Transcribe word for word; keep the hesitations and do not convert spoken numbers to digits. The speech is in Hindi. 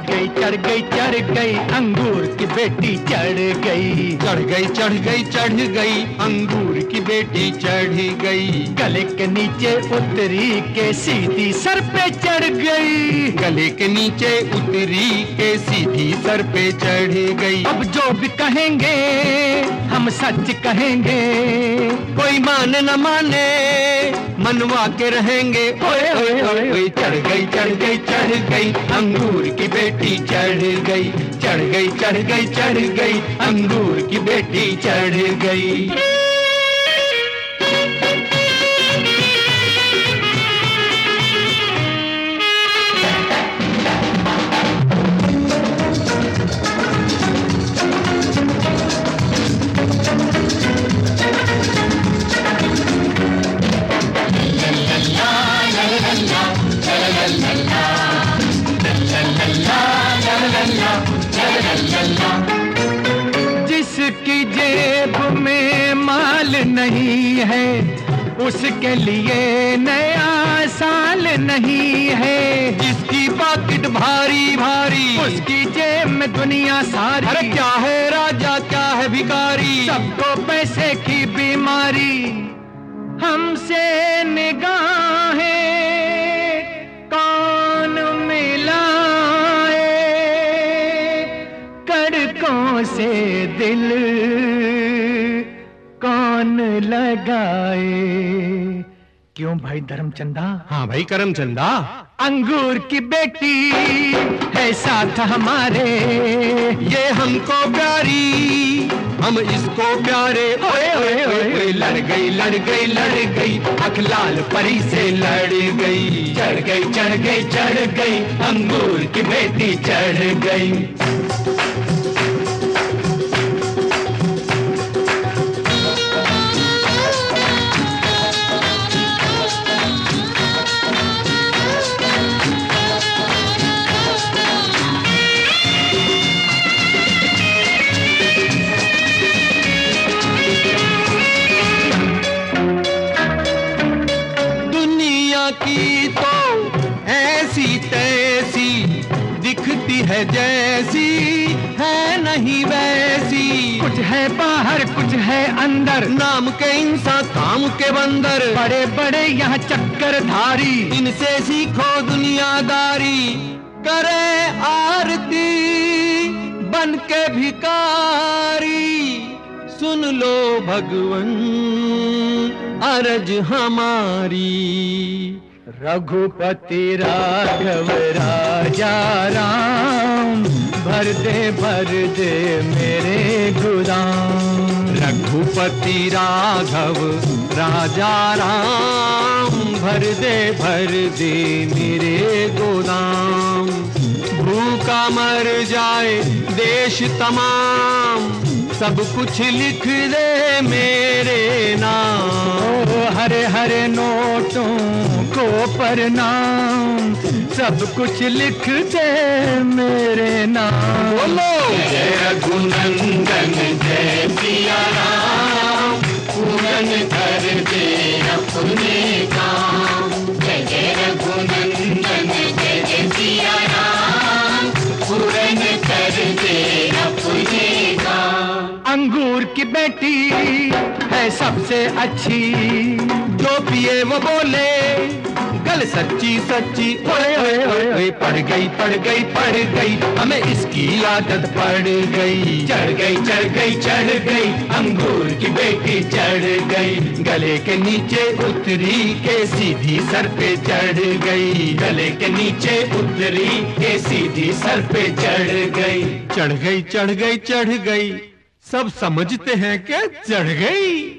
गई चढ़ गई चढ़ गई अंगूर की बेटी चढ़ गई। चढ़ गई चढ़ गई चढ़ गई अंगूर की बेटी चढ़ गई। गले के नीचे उतरी के सीधी सर पे चढ़ गई। गले के नीचे उतरी के सीधी सर पे चढ़ गई। अब जो भी कहेंगे हम सच कहेंगे, कोई माने न माने मनवा के रहेंगे। ओए ओए ओए ओए चढ़ गई चढ़ गई चढ़ गई अंगूर की बेटी चढ़ गई। चढ़ गई चढ़ गई चढ़ गई अंगूर की बेटी चढ़ गई। जिसकी जेब में माल नहीं है उसके लिए नया साल नहीं है। जिसकी पाकिट भारी भारी उसकी जेब में दुनिया सारी। अरे क्या है राजा क्या है भिखारी, सबको पैसे की बीमारी। हमसे निगाहें कौन मिलाए, कड़कों से दिल कौन लगाए। क्यों भाई धर्मचंदा? हाँ भाई करमचंदा। अंगूर की बेटी है साथ हमारे, ये हमको प्यारी हम इसको प्यारे। ओए ओए ओए ओए लड़ गई लड़ गई लड़ गई अखलाल परी से लड़ गई। चढ़ गई चढ़ गई चढ़ गई अंगूर की बेटी चढ़ गई। की तो ऐसी तैसी दिखती है जैसी है नहीं वैसी। कुछ है बाहर कुछ है अंदर, नाम के इंसान काम के बंदर। बड़े बड़े यहाँ चक्कर धारी, इनसे सीखो दुनियादारी। करे आरती बन के भिकारी, सुन लो भगवन अरज हमारी। रघुपति राघव राजा राम, भर दे भर दे मेरे गोदाम। रघुपति राघव राजा राम, भर दे भर दे मेरे गोदाम। भूखा मर जाए देश तमाम, सब कुछ लिख दे मेरे नाम। ओ हरे हरे नोटों को प्रणाम, सब कुछ लिख दे मेरे नाम। बोलो जय रघुनंदन जय सिया राम, पूरन कर दे अपने काम। जय जय रघुनंदन जय जय सिया राम, पूरन कर दे अपने काम। अंगूर की बेटी है सबसे अच्छी, जो पिए वो बोले गल सच्ची सच्ची। ओए ओए ओए ओए पड़ गई पड़ गई पड़ गई हमें इसकी आदत पड़ गई। चढ़ गई चढ़ गई चढ़ गई अंगूर की बेटी चढ़ गई। गले के नीचे उतरी के सीधी सर पे चढ़ गई। गले के नीचे उतरी के सीधी सर पे चढ़ गई। चढ़ गई चढ़ गई चढ़ गई सब समझते हैं कि चढ़ गई।